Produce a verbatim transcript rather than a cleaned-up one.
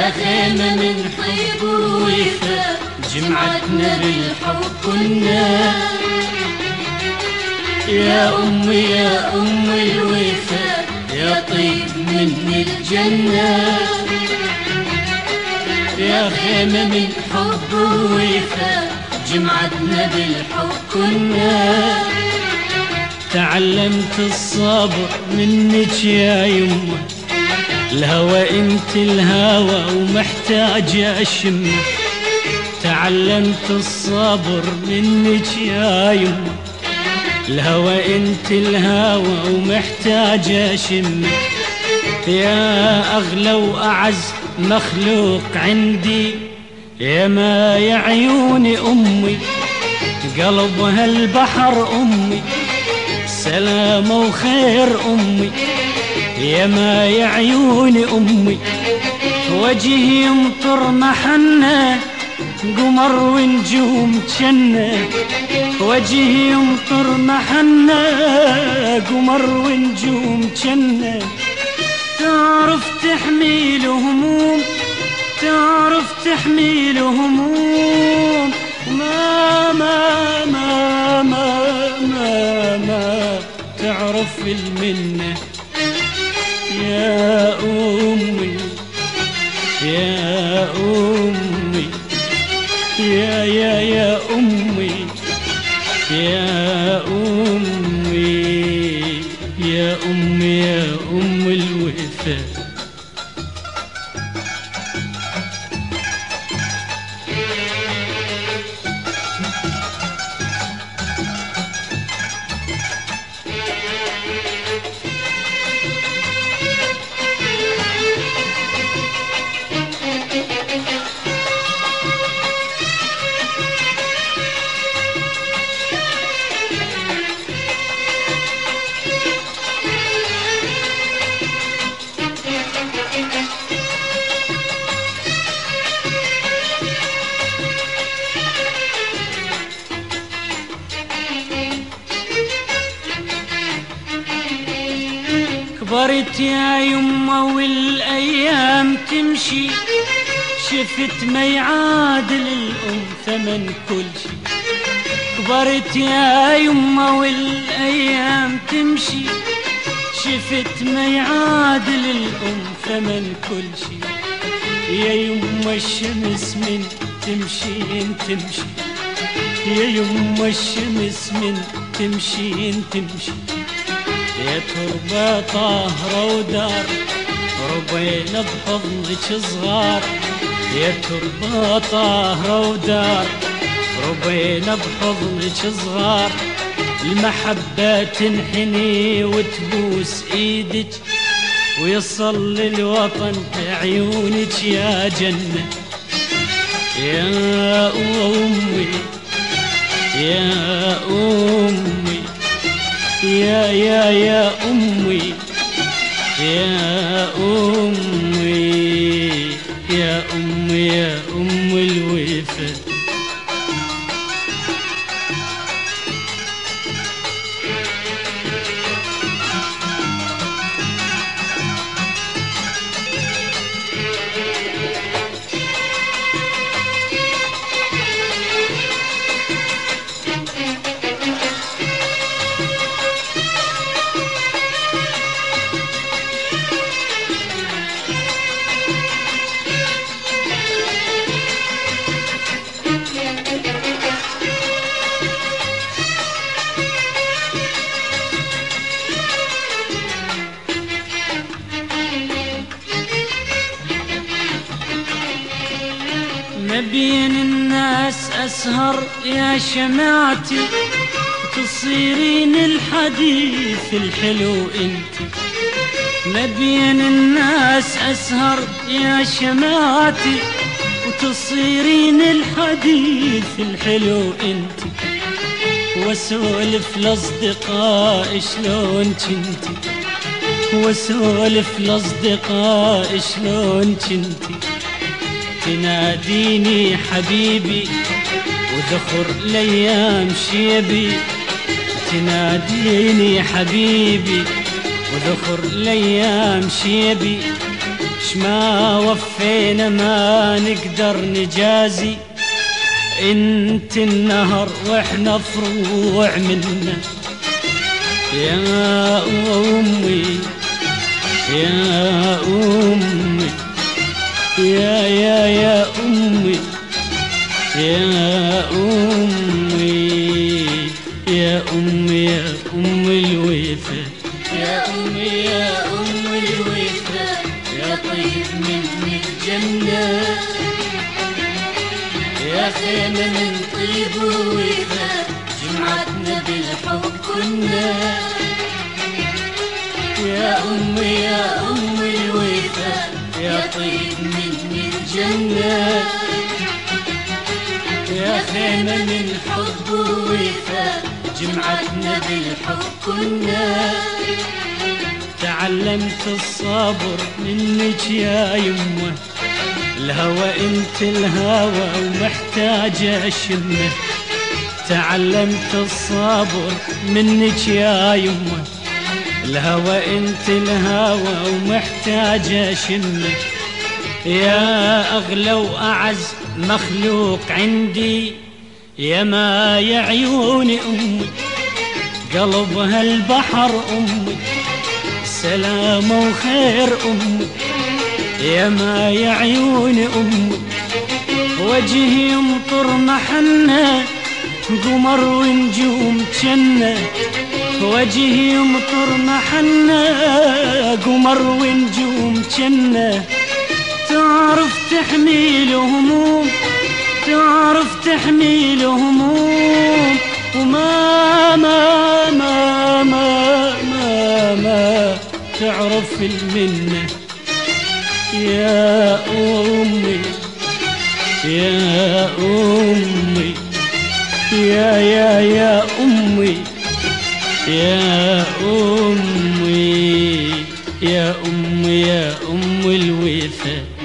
يا خيمة من حب ووفا جمعتنا بالحب كنا. يا أمي يا أم الوفا يا طيب من الجنة. يا خيمة من حب ووفا جمعتنا بالحب كنا. تعلمت الصبر منك يا يمه، الهوى انت الهوى ومحتاج اشمه. تعلمت الصبر منك يا يمه، الهوى انت الهوى ومحتاج اشمه. يا اغلى واعز مخلوق عندي، يا ما يا عيوني امي قلبها البحر امي، سلامة وخير امي. يا ما يا عيوني امي وجهي يمطر محنة، قمر ونجوم جنة. وجهي يمطر محنة، قمر ونجوم جنة. تعرف تحميل هموم، تعرف تحميل هموم. ما ما ما ما ما ما تعرف المنة. يا أمي يا أمي يا يا يا أمي يا أمي يا أمي يا أم الوفا. كبرت يا يمه والايام تمشي، شفت ما يعادل الام ثمن كل شي. كبرت يا يمه والايام تمشي، شفت ما يعادل الام ثمن كل شي. يا يمه الشمس من تمشي تمشي، يا يمه الشمس من تمشي تمشي. يا تربة طاهرة ودار ربينا بحضنك صغار. يا تربة طاهرة ودار ربينا بحضنك صغار. المحبة تنحني وتبوس ايدك، ويصل الوطن بعيونك يا جنة. يا أمي يا أمي يا يا يا أمي يا أمي يا أمي يا أم الوفا. ما بين الناس أسهر يا شمعتي، تصيرين الحديث الحلو انت. ما بين الناس أسهر يا شمعتي، وتصيرين الحديث الحلو انت. واسولف لأصدقاء شلون كنتي، واسولف لأصدقاء شلون كنتي. تناديني حبيبي وذخر الأيام شيبي، تناديني حبيبي وذخر الأيام شيبي. شما وفينا ما نقدر نجازي، انت النهر واحنا فروع منا. يا امي يا امي يا يا يا امي يا امي يا امي يا ام الوفا. يا أمي يا أم الوفا يا طيب من الجنة، يا خيمة من طيب ووفا جمعتنا بالحب كنا. يا أمي يا أم الوفا يا طيب من الجنة، يا خيمة من حب ووفا جمعتنا بالحب كنا. تعلمت الصبر منك يا يمه، الهوى انت الهوى ومحتاجة شمه. تعلمت الصبر منك يا يمه، الهوى انت الهوى ومحتاجة شمه. يا اغلى واعز مخلوق عندي، يا ما يا عيون امي قلبها البحر امي، سلام وخير امي. يا ما يا عيون امي وجهي يمطر محنة، قمر ونجوم جنة. وجهي يمطر محنة، قمر ونجوم جنة. تعرف تحمي الهموم، تعرف تحمي الهموم، وما ما ما ما ما ما تعرف المنة. يا أمي يا أمي يا يا يا أمي يا أمي يا أمي يا أم الوفا.